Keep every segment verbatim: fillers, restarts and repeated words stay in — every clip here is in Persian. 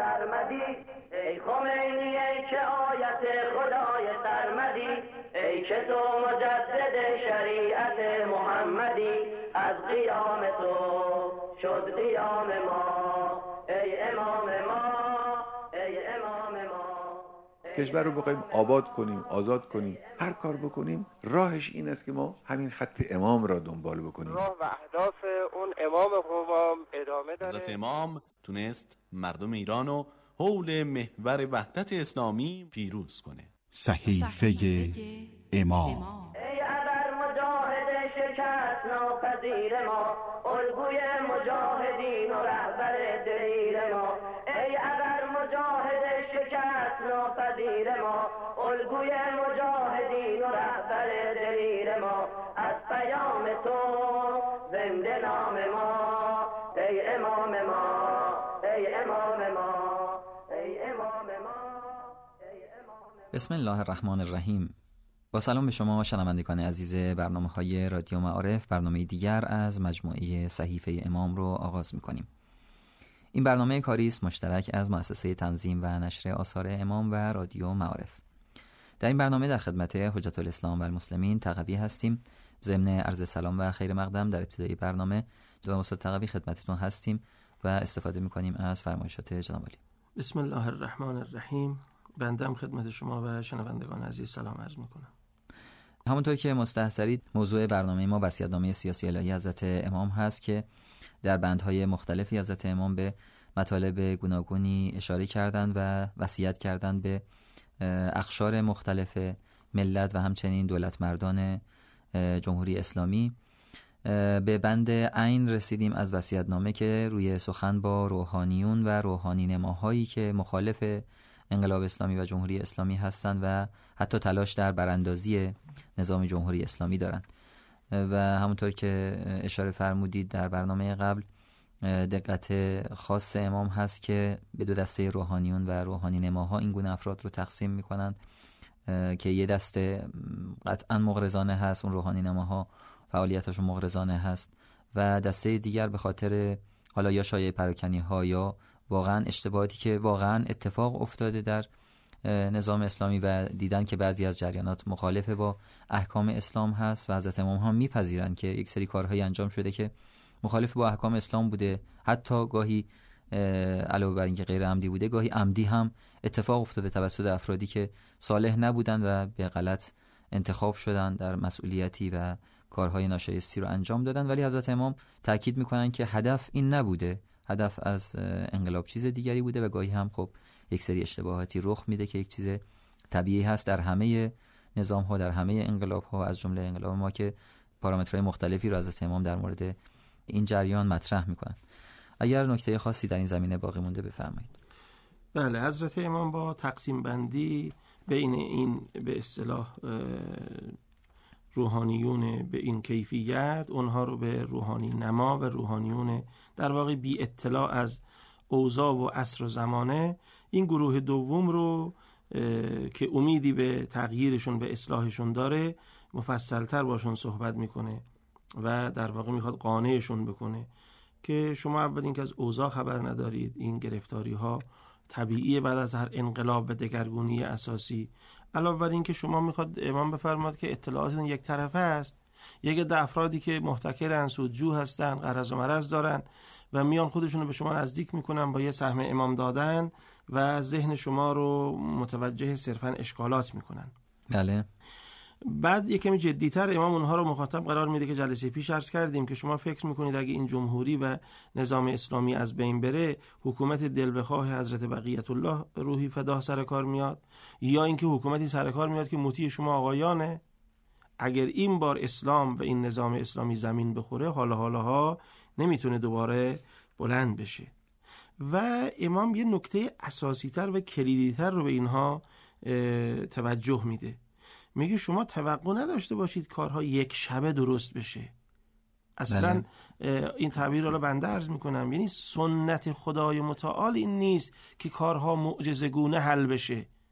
سرمدی، ای خمینی ای که آیت خدای سرمدی، ای که تو مجدد شریعت محمدی، از قیام تو شد قیام ما، ای امام ما، ای امام ما. کشور رو بخوایم آباد کنیم، آزاد کنیم، هر کار بکنیم راهش این است که ما همین خط امام را دنبال بکنیم. راه و اهداف اون امام قوام ادامه داره. حضرت امام تونست مردم ایران رو حول محور وحدت اسلامی پیروز کنه. صحیفه امام. ای ابر مجاهد شکست ناپذیر ما، الگوی مجاهدین و رهبر دلیر ما، ای ابر مجاهد شکست ناپذیر ما، الگوی مجاهدین و رهبر دلیر ما، از پیام تو زنده نام ما، ای امام ما، ای امام ما، ای امام ما، ای امام ما. بسم الله الرحمن الرحیم. با سلام به شما شنوندگان عزیز برنامه‌های رادیو معارف، برنامه دیگر از مجموعه صحیفه امام رو آغاز می‌کنیم. این برنامه کاری است مشترک از مؤسسه تنظیم و نشر آثار امام و رادیو معارف. در این برنامه در خدمت حجت الاسلام و المسلمین تقوی هستیم. ضمن عرض سلام و خیر مقدم در ابتدای برنامه جناب استاد تقوی خدمتتون هستیم و استفاده می‌کنیم از فرمایشات جناب عالی. بسم الله الرحمن الرحیم. بنده خدمت شما و شنوندگان عزیز سلام عرض می‌کنم. همونطور که مستحضرید موضوع برنامه ما وصیت‌نامه سیاسی الهی حضرت امام هست که در بندهای مختلفی حضرت امام به مطالب گوناگونی اشاره کردند و وصیت کردند به اقشار مختلف ملت و همچنین دولت مردان جمهوری اسلامی. به بند عین رسیدیم از وصیت‌نامه که روی سخن با روحانیون و روحانی نماهایی که مخالف انقلاب اسلامی و جمهوری اسلامی هستند و حتی تلاش در براندازی نظام جمهوری اسلامی دارند. و همونطور که اشاره فرمودید در برنامه قبل، دقت خاص امام هست که به دو دسته روحانیون و روحانی نماها این گونه افراد رو تقسیم میکنند که یه دسته قطعا مغرضانه هست، اون روحانی نماها فعالیتاشون مغرضانه هست، و دسته دیگر به خاطر حالا یا شایعه پراکنی ها یا واقعا اشتباهاتی که واقعا اتفاق افتاده در نظام اسلامی و دیدن که بعضی از جریانات مخالف با احکام اسلام هست و حضرت امام هم میپذیرند که یک سری کارهایی انجام شده که مخالف با احکام اسلام بوده، حتی گاهی علاوه بر اینکه غیر عمدی بوده گاهی عمدی هم اتفاق افتاده توسط افرادی که صالح نبودن و به غلط انتخاب شدن در مسئولیتی و کارهای ناشایستی رو انجام دادن. ولی حضرت امام تاکید میکنن که هدف این نبوده، هدف از انقلاب چیز دیگری بوده و گاهی هم خب یک سری اشتباهاتی رخ میده که یک چیز طبیعی هست در همه نظام ها، در همه انقلاب ها، از جمله انقلاب ما که پارامترهای مختلفی رو حضرت امام در مورد این جریان مطرح میکنن. اگر نکته خاصی در این زمینه باقی مونده بفرمایید. بله، حضرت امام با تقسیم بندی بین این به اصطلاح روحانیون به این کیفیت، اونها رو به روحانی نما و روحانیون در واقع بی اطلاع از اوضاع و عصر و زمانه، این گروه دوم رو که امیدی به تغییرشون به اصلاحشون داره مفصلتر باشون صحبت میکنه و در واقع میخواد قانعشون بکنه که شما اول این که از اوضاع خبر ندارید، این گرفتاری ها طبیعیه بعد از هر انقلاب و دگرگونی اساسی. علاوه بر این که شما میخواد امام بفرماد که اطلاعاتتون یک طرفه است، یک عده افرادی که محتکرن، سودجو هستن، غرض و مرض دارن و میان خودشون رو به شما نزدیک میکنن با یه سهم امام دادن و ذهن شما رو متوجه صرفا اشکالات میکنن. بله. بعد یه کمی جدی‌تر امام اونها رو مخاطب قرار میده که جلسه پیش عرض کردیم که شما فکر میکنید اگه این جمهوری و نظام اسلامی از بین بره، حکومت دل بخواه حضرت بقیت الله روحی فداه سر کار میاد، یا اینکه حکومتی سر کار میاد که مطیع شما آقایانه؟ اگر این بار اسلام و این نظام اسلامی زمین بخوره، حالا حالا ها نمیتونه دوباره بلند بشه. و امام یه نکته اساسی تر و کلیدی تر رو به اینها توجه میده. میگه شما توقع نداشته باشید کارها یک شبه درست بشه. اصلا بله. این تعبیر رو بنده عرض میکنم، یعنی سنت خدای متعال این نیست که کارها معجزه‌گونه حل بشه.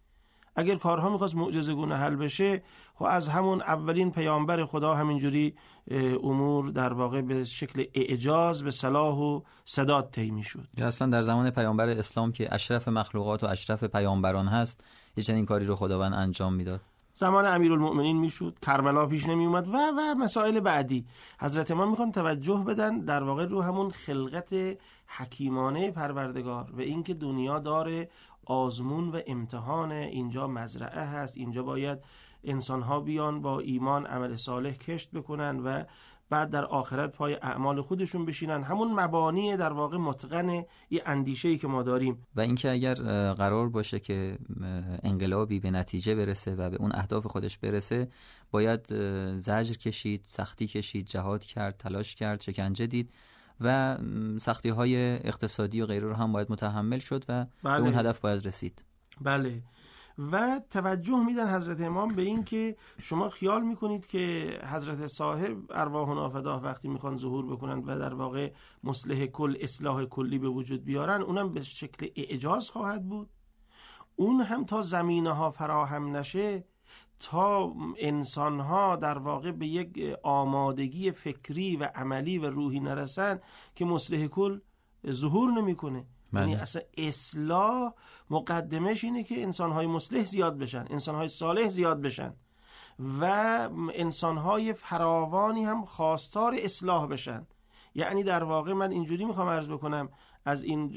اگر کارها میخواست معجزه گونه حل بشه، خب از همون اولین پیامبر خدا همینجوری امور در واقع به شکل اعجاز به صلاح و سداد طی میشد. اصلا در زمان پیامبر اسلام که اشرف مخلوقات و اشرف پیامبران هست، یه چنین کاری رو خداوند انجام میداد. زمان امیرالمؤمنین میشد، کربلا پیش نمی اومد و و مسائل بعدی. حضرت امام میخوان توجه بدن در واقع رو همون خلقت حکیمانه پروردگار و اینکه دنیا داره آزمون و امتحان، اینجا مزرعه هست، اینجا باید انسانها بیان با ایمان عمل صالح کشت بکنن و بعد در آخرت پای اعمال خودشون بشینن. همون مبانی در واقع متقن یه اندیشه‌ای که ما داریم. و اینکه اگر قرار باشه که انقلابی به نتیجه برسه و به اون اهداف خودش برسه، باید زجر کشید، سختی کشید، جهاد کرد، تلاش کرد، شکنجه دید و سختی‌های اقتصادی و غیره رو هم باید متحمل شد و بله. به اون هدف باید رسید. بله. و توجه میدن حضرت امام به این که شما خیال میکنید که حضرت صاحب ارواح نافداه وقتی میخوان ظهور بکنن و در واقع مصلح کل، اصلاح کلی به وجود بیارن، اونم به شکل اعجاز خواهد بود. اون هم تا زمینه ها فراهم نشه، تا انسان ها در واقع به یک آمادگی فکری و عملی و روحی نرسن که مصلح کل ظهور نمیکنه. یعنی اصلا اصلاح مقدمش اینه که انسان‌های مصلح زیاد بشن، انسان‌های صالح زیاد بشن و انسان‌های فراوانی هم خواستار اصلاح بشن. یعنی در واقع من اینجوری میخوام عرض بکنم، از این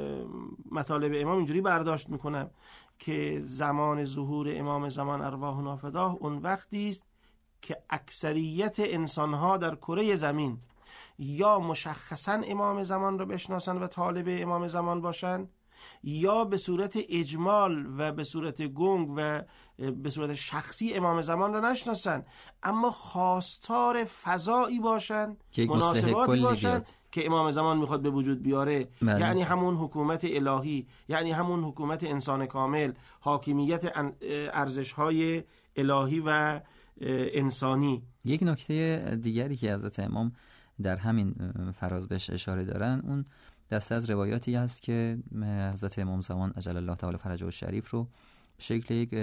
مطالب امام اینجوری برداشت میکنم که زمان ظهور امام زمان ارواح نافداه اون وقتی است که اکثریت انسان‌ها در کره زمین یا مشخصاً امام زمان رو بشناسن و طالب امام زمان باشن، یا به صورت اجمال و به صورت گنگ و به صورت شخصی امام زمان رو نشناسن، اما خواستار فضایی باشن، مناسباتی باشن بیاد که امام زمان میخواد به وجود بیاره. من. یعنی همون حکومت الهی، یعنی همون حکومت انسان کامل، حاکمیت ارزش‌های الهی و انسانی. یک نکته دیگری که حضرت امام در همین فراز بهش اشاره دارن، اون دسته از روایاتی هست که حضرت امام زمان عجل الله تعالی فرجه الشریف رو به شکل یک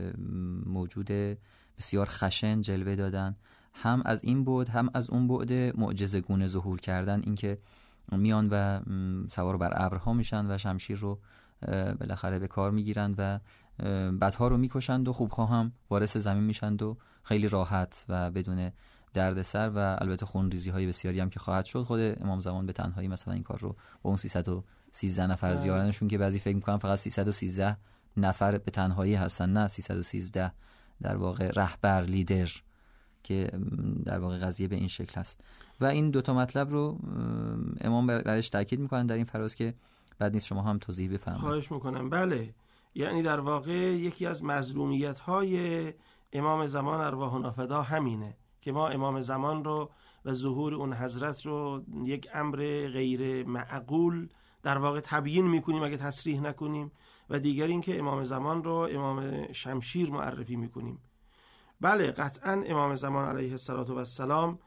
موجود بسیار خشن جلوه دادن، هم از این بعد هم از اون بعد معجزه گونه ظهور کردن، اینکه میان و سوار بر ابرها میشن و شمشیر رو بالاخره به کار میگیرند و بدها رو میکشند و خوبها هم وارث زمین میشند و خیلی راحت و بدون دردسر و البته خونریزی های بسیاری هم که خواهد شد. خود امام زمان به تنهایی مثلا این کار رو با اون سیصد و سیزده نفر از یارانشون که بعضی فکر میکنن فقط سیصد و سیزده نفر به تنهایی هستن، نه، سیصد و سیزده در واقع رهبر، لیدر، که در واقع قضیه به این شکل هست. و این دوتا مطلب رو امام برش تاکید میکنن در این فراز که بعد نیست شما هم توضیح بفرمایید. خواهش میکنم. بله، یعنی در واقع یکی از مظلومیت های امام زمان ارواح نافداه همینه که ما امام زمان رو و ظهور اون حضرت رو یک امر غیر معقول در واقع تبیین میکنیم اگه تصریح نکنیم، و دیگر این که امام زمان رو امام شمشیر معرفی میکنیم. بله، قطعا امام زمان علیه السلام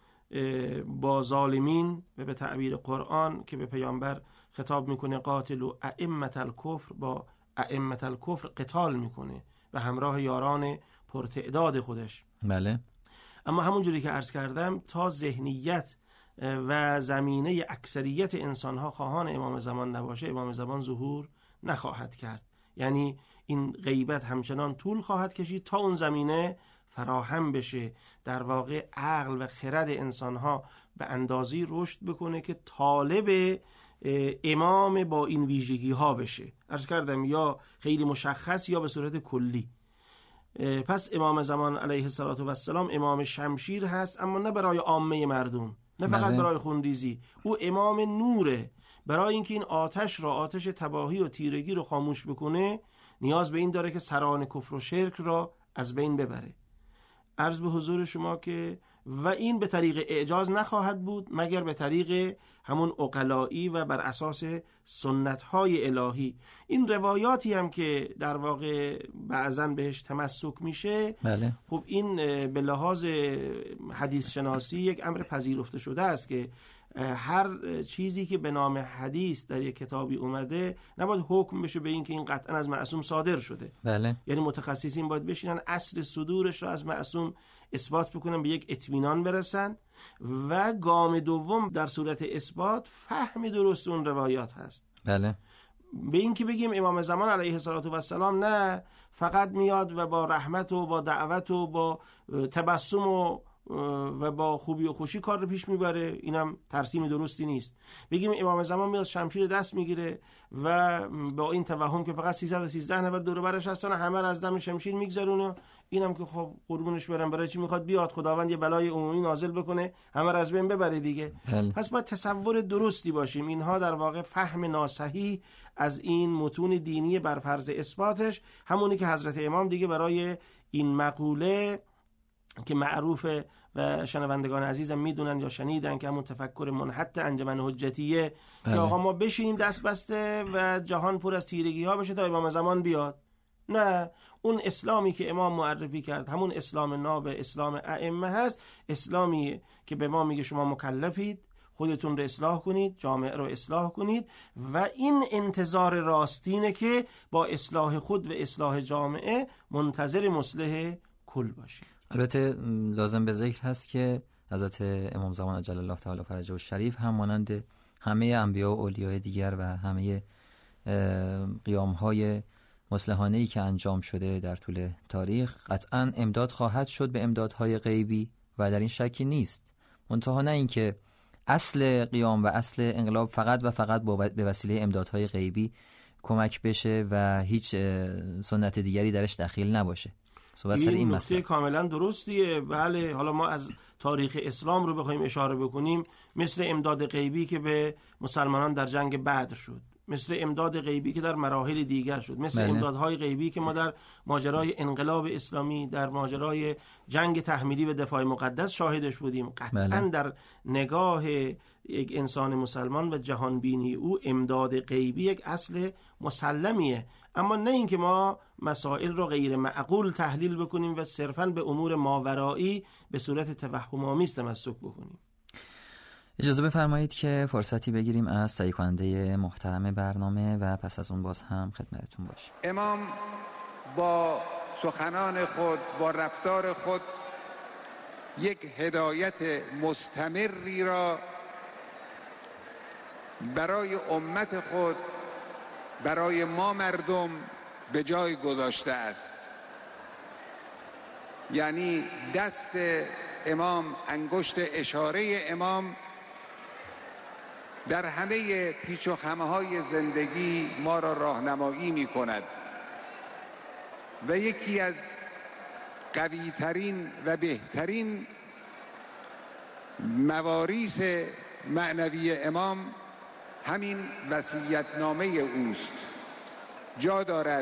با ظالمین و به تعبیر قرآن که به پیامبر خطاب میکنه قاتل و ائمة الکفر، با ائمة الکفر قتال میکنه به همراه یاران پرتعداد خودش. بله. اما همونجوری که عرض کردم تا ذهنیت و زمینه اکثریت انسانها خواهان امام زمان نباشه، امام زمان ظهور نخواهد کرد. یعنی این غیبت همچنان طول خواهد کشید تا اون زمینه فراهم بشه، در واقع عقل و خرد انسانها به اندازی رشد بکنه که طالب امام با این ویژگی ها بشه. عرض کردم یا خیلی مشخص یا به صورت کلی. پس امام زمان علیه السلام امام شمشیر هست، اما نه برای عامه مردم، نه فقط برای خونریزی. او امام نوره. برای اینکه این آتش را، آتش تباهی و تیرگی رو خاموش بکنه، نیاز به این داره که سران کفر و شرک را از بین ببره. عرض به حضور شما که و این به طریق اعجاز نخواهد بود مگر به طریق همون عقلایی و بر اساس سنت‌های الهی. این روایاتی هم که در واقع بعضاً بهش تمسک میشه، بله. خب این به لحاظ حدیث شناسی یک امر پذیرفته شده است که هر چیزی که به نام حدیث در یک کتابی اومده نباید حکم بشه به این که این قطعا از معصوم صادر شده. بله. یعنی متخصصین باید بشینن اصل صدورش رو از معصوم اثبات بکنن، به یک اطمینان برسن و گام دوم در صورت اثبات فهم درست اون روایات هست. بله. به این که بگیم امام زمان علیه السلام نه فقط میاد و با رحمت و با دعوت و با تبسم و و با خوبی و خوشی کار رو پیش میبره، اینم ترسیم درستی نیست. بگیم امام زمان میاد شمشیر دست میگیره و با این توهم که فقط سیصد و سیزده نفر دور و برش هستن همه رو از دم شمشیر میگذرونه، اینم که خب قربونش برم برای چی میخواد بیاد خداوند یه بلای عمومی نازل بکنه همه رو از بین ببره دیگه. هل. پس باید تصور درستی باشیم. اینها در واقع فهم ناصحیح از این متون دینی بر فرض اثباتش، همونی که حضرت امام دیگه برای این مقوله که معروفه و شنوندگان عزیزم میدونن یا شنیدن که همون تفکر منحط انجمن حجتیه که آقا ما بشینیم دست بسته و جهان پر از تیرگی ها بشه تا امام زمان بیاد. نه، اون اسلامی که امام معرفی کرد همون اسلام ناب اسلام ائمه هست، اسلامی که به ما میگه شما مکلفید خودتون رو اصلاح کنید، جامعه رو اصلاح کنید و این انتظار راستینه که با اصلاح خود و اصلاح جامعه منتظر مصلح کل باشید. البته لازم به ذکر هست که حضرت امام زمان عجل الله تعالی فرجه الشریف هم مانند همه انبیا و اولیای دیگر و همه قیام‌های مصلحانه‌ای که انجام شده در طول تاریخ قطعاً امداد خواهد شد به امدادهای غیبی و در این شکی نیست. منتها نه اینکه اصل قیام و اصل انقلاب فقط و فقط به وسیله امدادهای غیبی کمک بشه و هیچ سنت دیگری درش دخیل نباشه. این, این نکته کاملا درستیه. بله، حالا ما از تاریخ اسلام رو بخوایم اشاره بکنیم، مثل امداد غیبی که به مسلمانان در جنگ بدر شد، مثل امداد غیبی که در مراحل دیگر شد، مثل بله. امدادهای غیبی که ما در ماجرای انقلاب اسلامی، در ماجرای جنگ تحمیلی و دفاع مقدس شاهدش بودیم. قطعا بله. در نگاه یک انسان مسلمان و جهانبینی او امداد غیبی یک اصل مسلمیه، اما نه اینکه ما مسائل رو غیر معقول تحلیل بکنیم و صرفاً به امور ماورایی به صورت توهم‌آمیز تمسک بکنیم. اجازه بفرمایید که فرصتی بگیریم از تهیه کننده محترم برنامه و پس از اون باز هم خدمتتون باشیم. امام با سخنان خود، با رفتار خود یک هدایت مستمری را برای امت خود، برای ما مردم به جای گذاشته است. یعنی دست امام، انگشت اشاره امام در همه پیچ و خمه های زندگی ما را راهنمایی می کند و یکی از قوی ترین و بهترین مواریث معنوی امام همین وصیت‌نامه اوست. جا دارد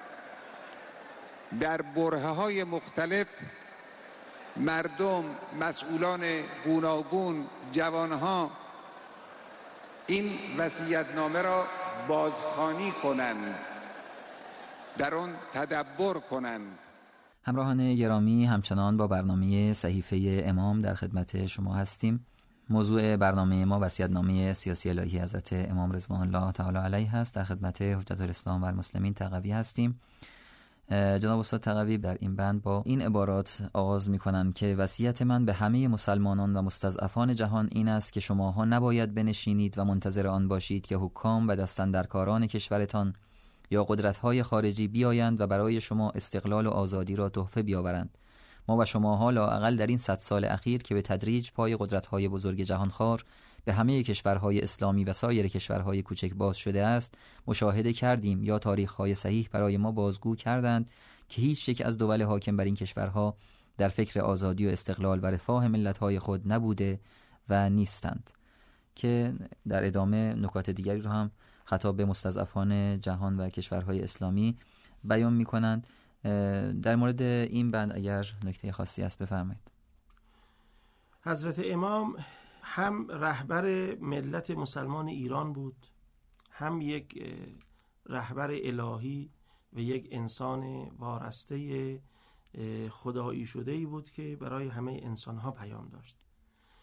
در برهه‌های مختلف مردم، مسئولان گوناگون، جوانها این وصیت‌نامه را بازخوانی کنند، در آن تدبر کنند. همراهان گرامی، همچنان با برنامه صحیفه امام در خدمت شما هستیم. موضوع برنامه ما وصیت‌نامه سیاسی الهی حضرت امام رضوان الله تعالی علیه هست. در خدمت حجت الاسلام و المسلمین تقوی هستیم. جناب استاد تقوی در این بند با این عبارات آغاز می‌کنند که وصیت من به همه مسلمانان و مستضعفان جهان این است که شماها نباید بنشینید و منتظر آن باشید که حکام و دستاندرکاران کشورتان یا قدرت‌های خارجی بیایند و برای شما استقلال و آزادی را تحفه بیاورند. ما و شماها لااقل در این صد سال اخیر که به تدریج پای قدرت‌های بزرگ جهانخوار به همه کشورهای اسلامی و سایر کشورهای کوچک باز شده است مشاهده کردیم یا تاریخ‌های صحیح برای ما بازگو کردند که هیچ یک از دول حاکم بر این کشورها در فکر آزادی و استقلال و رفاه ملت‌های خود نبوده و نیستند. که در ادامه نکات دیگری رو هم خطاب به مستضعفان جهان و کشورهای اسلامی بیان می‌کنند. در مورد این بند اگر نکته خاصی است بفرمایید. حضرت امام هم رهبر ملت مسلمان ایران بود، هم یک رهبر الهی و یک انسان وارسته خدایی شده‌ای بود که برای همه انسان‌ها پیام داشت.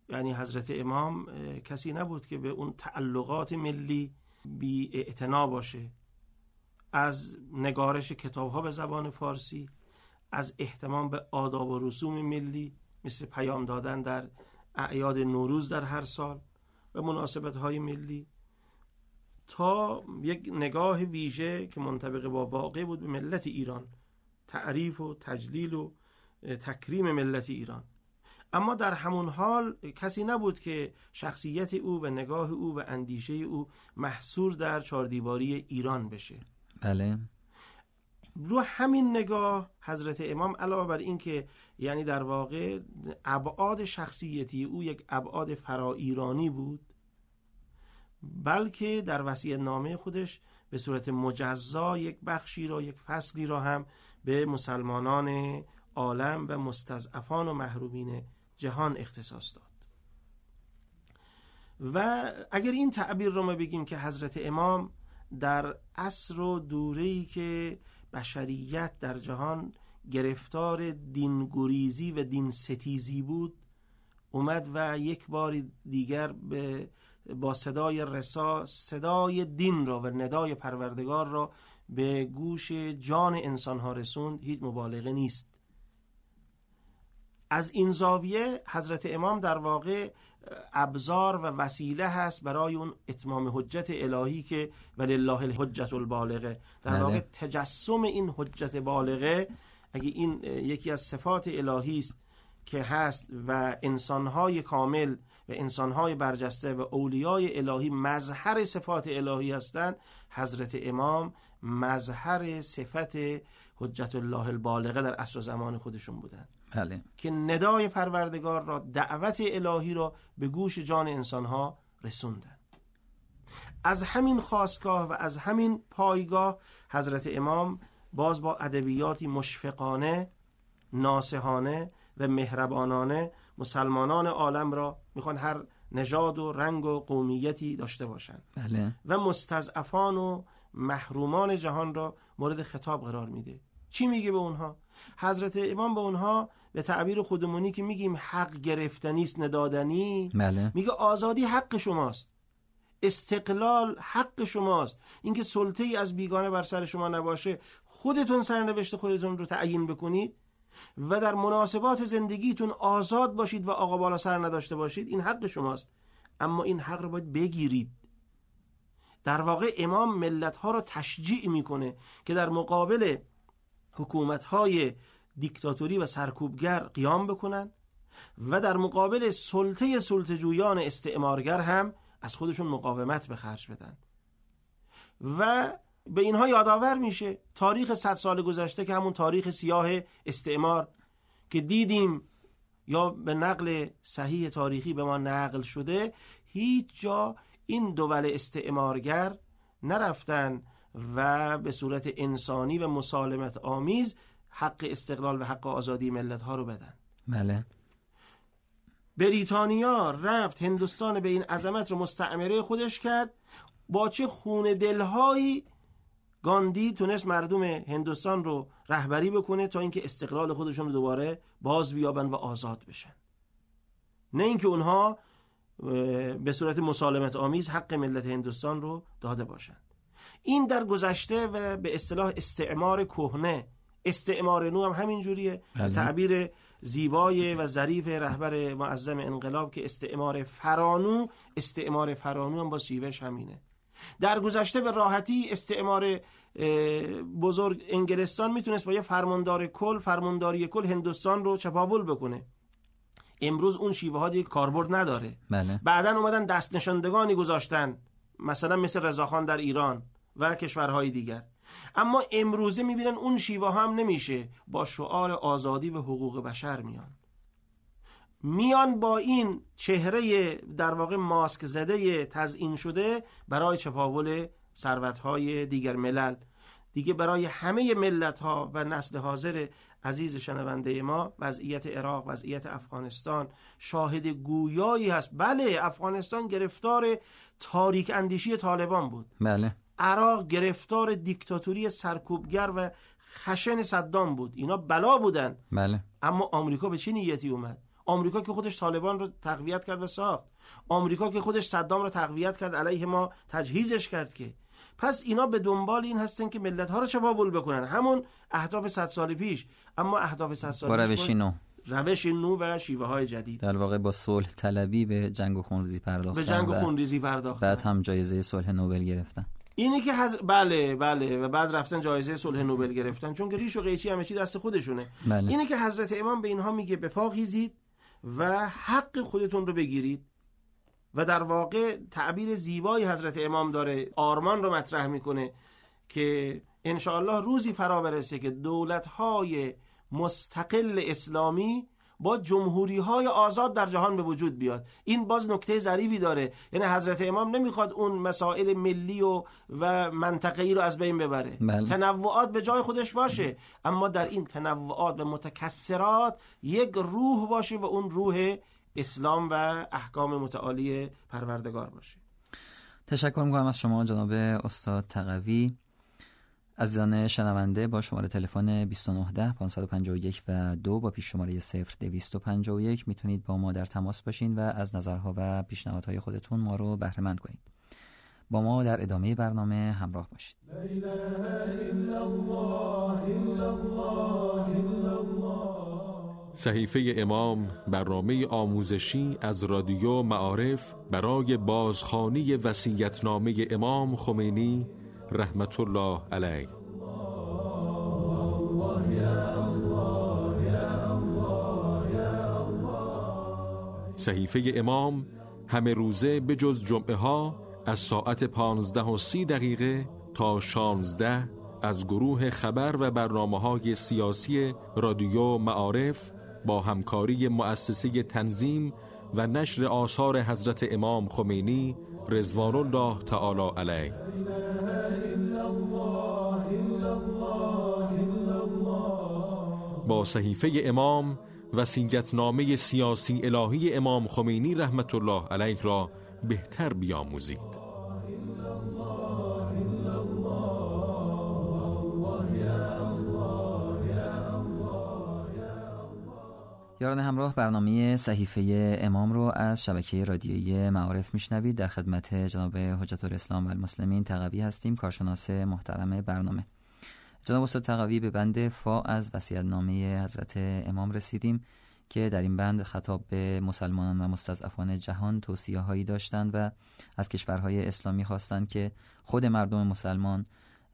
یعنی حضرت امام کسی نبود که به اون تعلقات ملی بی اعتنا باشه. از نگارش کتاب‌ها به زبان فارسی، از اهتمام به آداب و رسوم ملی مثل پیام دادن در اعیاد نوروز در هر سال و مناسبت‌های ملی، تا یک نگاه ویژه که منطبق با واقع بود به ملت ایران، تعریف و تجلیل و تکریم ملت ایران. اما در همون حال کسی نبود که شخصیت او و نگاه او و اندیشه او محصور در چهاردیواری ایران بشه. بله. رو همین نگاه حضرت امام علاوه بر این که یعنی در واقع ابعاد شخصیتی او یک ابعاد فرا ایرانی بود، بلکه در وصیت نامه خودش به صورت مجزا یک بخشی را، یک فصلی را هم به مسلمانان عالم و مستضعفان و محرومین جهان اختصاص داد. و اگر این تعبیر رو ما بگیم که حضرت امام در عصر و دوره‌ای که بشریت در جهان گرفتار دینگریزی و دین ستیزی بود، اومد و یک بار دیگر به با صدای رسا صدای دین را و ندای پروردگار را به گوش جان انسان‌ها رسوند، هیچ مبالغه نیست. از این زاویه حضرت امام در واقع ابزار و وسیله هست برای اون اتمام حجت الهی که ولله الحجت البالغه. در واقع تجسم این حجت بالغه، اگه این یکی از صفات الهی است که هست و انسان‌های کامل و انسان‌های برجسته و اولیای الهی مظهر صفات الهی هستند، حضرت امام مظهر صفت حجت الله البالغه در عصر و زمان خودشون بودند. بله. که ندای پروردگار را، دعوت الهی را به گوش جان انسان‌ها رسوندند. از همین خاستگاه و از همین پایگاه حضرت امام باز با ادبیاتی مشفقانه، ناصحانه و مهربانانه مسلمانان عالم را میخوان هر نژاد و رنگ و قومیتی داشته باشند. بله. و مستضعفان و محرومان جهان را مورد خطاب قرار میده. چی میگه به اونها؟ حضرت امام به اونها به تعبیر خودمونی که میگیم حق گرفتنی است ندادنی، بله. میگه آزادی حق شماست، استقلال حق شماست، اینکه سلطه ای از بیگانه بر سر شما نباشه، خودتون سرنوشت خودتون رو تعیین بکنید و در مناسبات زندگیتون آزاد باشید و آقا بالا سر نداشته باشید، این حق شماست. اما این حق رو باید بگیرید. در واقع امام ملت‌ها رو تشجیع میکنه که در مقابل حکومت‌های دیکتاتوری و سرکوبگر قیام بکنن و در مقابل سلطه سلطه‌جویان استعمارگر هم از خودشون مقاومت به خرج بدن. و به اینها یادآور میشه تاریخ صد سال گذشته که همون تاریخ سیاه استعمار که دیدیم یا به نقل صحیح تاریخی به ما نقل شده، هیچ جا این دول استعمارگر نرفتن و به صورت انسانی و مسالمت آمیز حق استقلال و حق آزادی ملت ها رو بدن. بله. بریتانیا رفت هندوستان به این عظمت رو مستعمره خودش کرد، با چه خون دلهایی گاندی تونست مردم هندوستان رو رهبری بکنه تا اینکه استقلال خودشون رو دوباره باز بیابن و آزاد بشن. نه اینکه اونها به صورت مسالمت آمیز حق ملت هندوستان رو داده باشن. این در گذشته و به اصطلاح استعمار کهنه. استعمار نو هم همین جوریه. تعبیر زیبای و ظریف رهبر معظم انقلاب که استعمار فرانو، استعمار فرانو هم با شیوهش همینه. در گذشته به راحتی استعمار بزرگ انگلستان میتونست با یه فرماندار کل، فرمانداری کل هندوستان رو چپاول بکنه. امروز اون شیوه ها دیگه کاربرد نداره. بله. بعدن اومدن دست نشاندگانی گذاشتن، مثلا مثل رضاخان در ایران و کشورهای دیگر. اما امروزه میبینن اون شیوه هم نمیشه، با شعار آزادی و حقوق بشر میان. میان با این چهره در واقع ماسک زده تزیین شده برای چپاول ثروت‌های دیگر ملل. دیگه برای همه ملت‌ها و نسل حاضر عزیز شنونده ما وضعیت عراق، وضعیت افغانستان شاهد گویایی هست. بله، افغانستان گرفتار تاریک اندیشی طالبان بود. بله. عراق گرفتار دیکتاتوری سرکوبگر و خشن صدام بود. اینا بلا بودن. بله. اما آمریکا به چه نیتی اومد؟ آمریکا که خودش طالبان رو تقویت کرد و ساخت، آمریکا که خودش صدام رو تقویت کرد، علیه ما تجهیزش کرد. که پس اینا به دنبال این هستن که ملت‌ها رو چپاول بکنن، همون اهداف صد سال پیش، اما اهداف صد سال با روش نو، روش نو و شیوه های جدید. در واقع با صلح طلبی به جنگ و خونریزی پرداختن، به جنگ و خونریزی پرداختن، بعد هم جایزه صلح نوبل گرفتن. اینی که حز... بله بله و بعد رفتن جایزه صلح نوبل گرفتن، چون که ریش و قیچی همه چی دست خودشونه. بله. اینی که حضرت امام به اینها میگه به پا خیزید و حق خودتون رو بگیرید، و در واقع تعبیر زیبایی حضرت امام داره، آرمان رو مطرح میکنه که انشاءالله روزی فرا برسه که دولت‌های مستقل اسلامی با جمهوری‌های آزاد در جهان به وجود بیاد. این باز نکته ظریفی داره، یعنی حضرت امام نمیخواد اون مسائل ملی و و منطقه‌ای رو از بین ببره. بله. تنوعات به جای خودش باشه، اما در این تنوعات و متکثرات یک روح باشه و اون روح اسلام و احکام متعالی پروردگار باشه. تشکر می‌کنم از شما جناب استاد تقوی. عزیزان شنونده، با شماره تلفن بیست و نه ده پانصد و پنجاه و یک و دو با پیش شماره صفر دویست و پنجاه و یک میتونید با ما در تماس باشین و از نظرها و پیشنهادهای خودتون ما رو بهره مند کنید. با ما در ادامه برنامه همراه باشید. صحیفه امام، برنامه آموزشی از رادیو معارف برای بازخوانی وصیت‌نامه امام خمینی رحمت الله علیه. صحیفه امام همه روزه به جز جمعه ها از ساعت پانزده و سی دقیقه تا شانزده از گروه خبر و برنامه های سیاسی رادیو معارف با همکاری مؤسسه تنظیم و نشر آثار حضرت امام خمینی رضوان الله تعالی علیه. با صحیفه امام وصیت‌نامه سیاسی الهی امام خمینی رحمت الله علیه را بهتر بیاموزید. یاران همراه، برنامه صحیفه امام رو از شبکه رادیویی معارف میشنوید. در خدمت جناب حجت الاسلام و المسلمین تقوی هستیم، کارشناس محترم برنامه. جناب استاد تقوی، به بند فا از وصیت‌نامه حضرت امام رسیدیم که در این بند خطاب به مسلمانان و مستضعفان جهان توصیه هایی داشتند و از کشورهای اسلامی خواستند که خود مردم مسلمان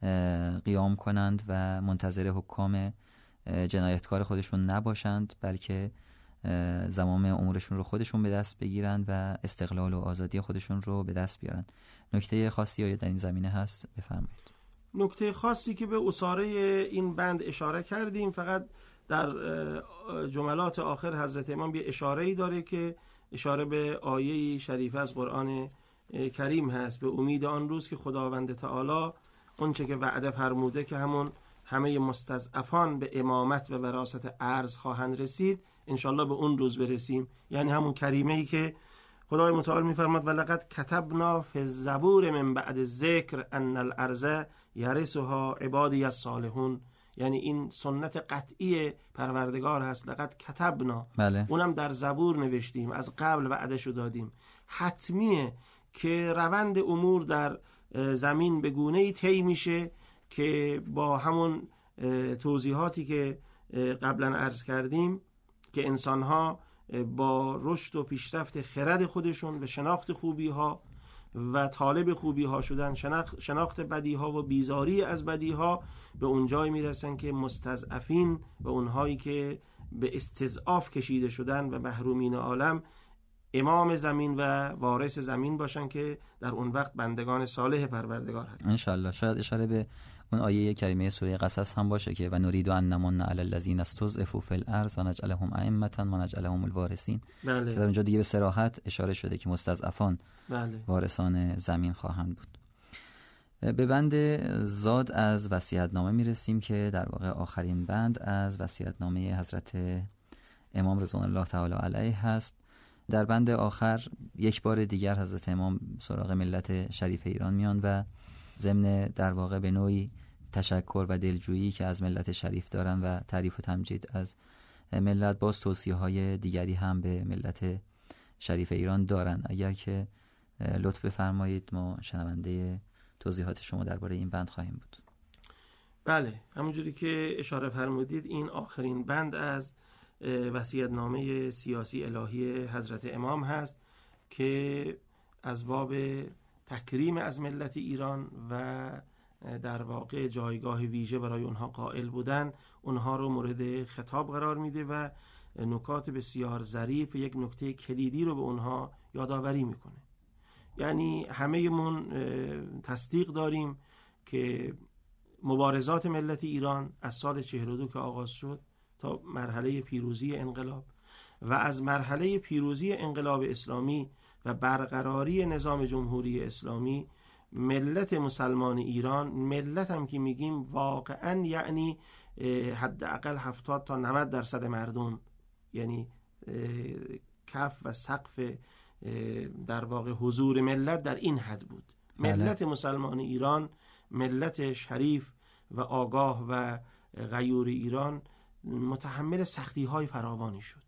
قیام کنند و منتظر حکام جنایتکار خودشون نباشند، بلکه زمام امورشون رو خودشون به دست بگیرند و استقلال و آزادی خودشون رو به دست بیارند. نکته خاصی آیا در این زمینه هست؟ بفرمایید. نکته خاصی که به اساره این بند اشاره کردیم، فقط در جملات آخر حضرت امام یه اشاره‌ای داره که اشاره به آیه شریفه از قرآن کریم هست، به امید آن روز که خداوند تعالی اونچه که وعده فرموده که همون همه مستضعفان به امامت و وراثت ارض خواهند رسید، انشالله به اون روز برسیم. یعنی همون کریمه‌ای که خدای متعال می‌فرماد ولقد کتبنا فی الزبور من بعد ذکر ان الارض یرثها عبادی الصالحون. یعنی این سنت قطعی پروردگار هست، لقد کتبنا. بله. اونم در زبور نوشتیم، از قبل وعدهشو دادیم. حتمیه که روند امور در زمین به گونه‌ای طی میشه که با همون توضیحاتی که قبلا عرض کردیم که انسان‌ها با رشد و پیشرفت خرد خودشون و شناخت خوبی‌ها و طالب خوبی‌ها شدن، شناخت بدی‌ها و بیزاری از بدی‌ها، به اون جای میرسن که مستضعفین و اونهایی که به استضعاف کشیده شدن و محرومین عالم امام زمین و وارث زمین باشن که در اون وقت بندگان صالح پروردگار هستن انشالله. شاید اشاره به اون آیه کریمه سوره قصص هم باشه که و نرید ان نمن علی الذین استضعفوا فی الارض و نجعلهم ائمه و نجعلهم الوارثین. بله. در اونجا دیگه به صراحت اشاره شده که مستضعفان بله. وارثان زمین خواهند بود. به بند زاد از وصیت‌نامه میرسیم که در واقع آخرین بند از وصیت‌نامه حضرت امام رضوان الله تعالی علیه هست. در بند آخر یک بار دیگر حضرت امام سراغ ملت شریف ایران میان و ضمن در واقع به نوعی تشکر و دلجویی که از ملت شریف دارن و تعریف و تمجید از ملت باز توصیه های دیگری هم به ملت شریف ایران دارن. اگر که لطف بفرمایید ما شنونده توضیحات شما درباره این بند خواهیم بود. بله، همونجوری که اشاره فرمودید این آخرین بند از وصیت‌نامه سیاسی الهی حضرت امام هست که از باب تکریم از ملت ایران و در واقع جایگاه ویژه برای اونها قائل بودن اونها رو مورد خطاب قرار میده و نکات بسیار ظریف، یک نکته کلیدی رو به اونها یادآوری میکنه. یعنی همه من تصدیق داریم که مبارزات ملت ایران از سال چهل و دو که آغاز شد تا مرحله پیروزی انقلاب و از مرحله پیروزی انقلاب اسلامی و برقراری نظام جمهوری اسلامی، ملت مسلمان ایران، ملت هم که میگیم واقعا یعنی حداقل هفتاد تا نود درصد مردم، یعنی کف و سقف در واقع حضور ملت در این حد بود. ملت مسلمان ایران، ملت شریف و آگاه و غیور ایران متحمل سختی های فراوانی شد.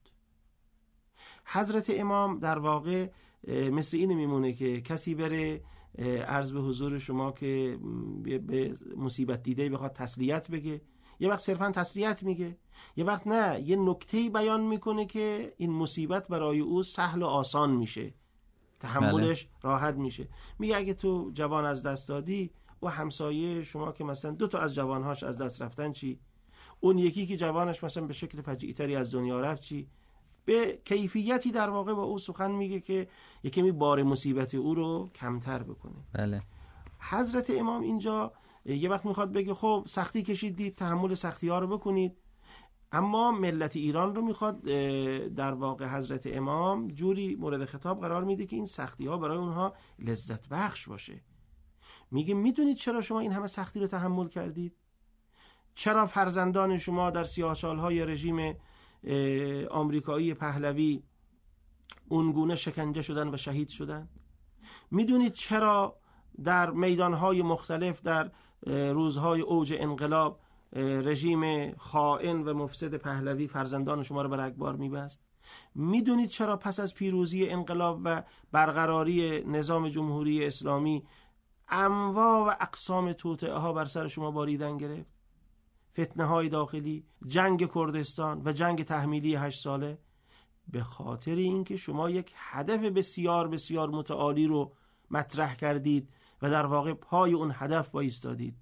حضرت امام در واقع مثل این میمونه که کسی بره عرض به حضور شما که به مصیبت دیده بخواد تسلیت بگه، یه وقت صرفا تسلیت میگه، یه وقت نه، یه نکته‌ای بیان میکنه که این مصیبت برای او سهل و آسان میشه، تحملش بله. راحت میشه. میگه اگه تو جوان از دست دادی و همسایه شما که مثلا دو تا از جوانهاش از دست رفتن چی؟ اون یکی که جوانش مثلا به شکل فجیعی تری از دنیا رفت چی؟ به کیفیتی در واقع با او سخن میگه که یکی بار مصیبت او رو کمتر بکنه. بله. حضرت امام اینجا یه وقت میخواد بگه خب سختی کشیدید، تحمل سختی ها رو بکنید، اما ملت ایران رو میخواد در واقع حضرت امام جوری مورد خطاب قرار میده که این سختی ها برای اونها لذت بخش باشه. میگه میدونید چرا شما این همه سختی رو تحمل کردید؟ چرا فرزندان شما در سیاه سالهای رژیم آمریکایی پهلوی اونگونه شکنجه شدن و شهید شدن؟ میدونید چرا در میدانهای مختلف در روزهای اوج انقلاب رژیم خائن و مفسد پهلوی فرزندان شما رو بر اکبار میبست؟ میدونید چرا پس از پیروزی انقلاب و برقراری نظام جمهوری اسلامی انواع و اقسام توطئه ها بر سر شما باریدن گرفت؟ فتنه های داخلی، جنگ کردستان و جنگ تحمیلی هشت ساله، به خاطر اینکه شما یک هدف بسیار بسیار متعالی رو مطرح کردید و در واقع پای اون هدف بایستادید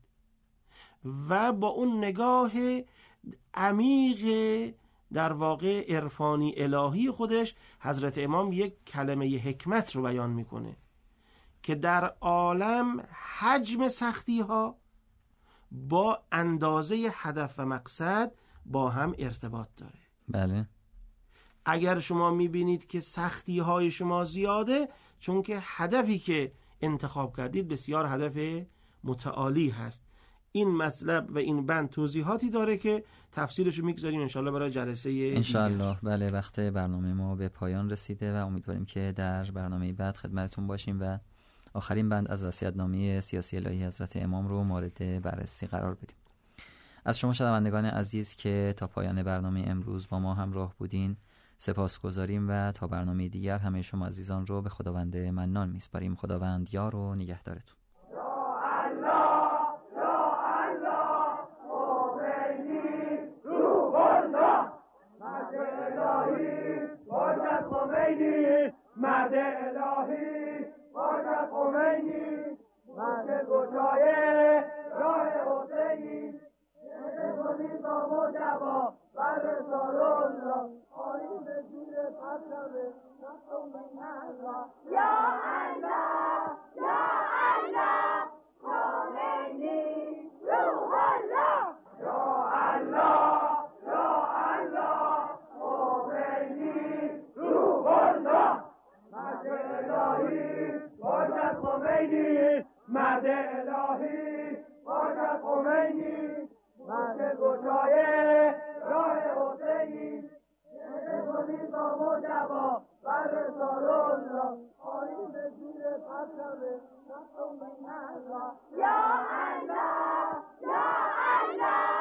و با اون نگاه عمیق در واقع عرفانی الهی خودش حضرت امام یک کلمه حکمت رو بیان میکنه که در عالم حجم سختی ها با اندازه هدف و مقصد با هم ارتباط داره. بله. اگر شما میبینید که سختی های شما زیاده، چون که هدفی که انتخاب کردید بسیار هدف متعالی هست. این مطلب و این بند توضیحاتی داره که تفسیرشو میگذاریم انشالله برای جلسه انشالله. بله، وقت برنامه ما به پایان رسیده و امیدواریم که در برنامه بعد خدمتتون باشیم و آخرین بند از وصیت‌نامه سیاسی الهی حضرت امام رو مورد بررسی قرار بدیم. از شما شنوندگان عزیز که تا پایان برنامه امروز با ما همراه بودین سپاسگزاریم و تا برنامه دیگر همه شما عزیزان رو به خداوند منان میسپاریم. خداوند یار و نگهدارتون. مرد الهی باشد خمینی، مرد گشای راه حسینی، کنید با مجبا بر رسال الله آیون به زیر پرچم نقم الله. یا الله یا الله خمینی روح الله. یا الله یا الله خمینی روح الله. مرد الهی باشد خمینی، مرد الهی باشد خمینی، مرد گشای راه حسینی، کنید با مجبا بر رسال الله آیون به زیر پرچم نقم الله. یا الله یا الله